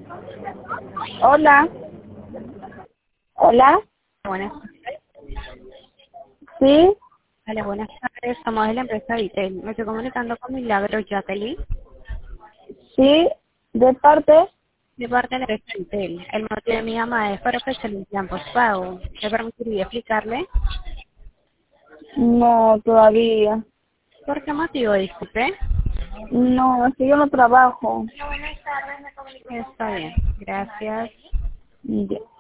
Hola. Hola. Buenas, Sí. hola, buenas tardes. Somos de la empresa Vitel. Me estoy comunicando con Milagro Jacqueline, Sí. ¿De parte? de parte de la empresa Vitel. El motivo de mi llamada es para ofrecerle un plan postpago. ¿Me permitiría explicarle No, todavía. por qué motivo? Disculpe. No, es que yo no trabajo. Está bien, gracias. Ya.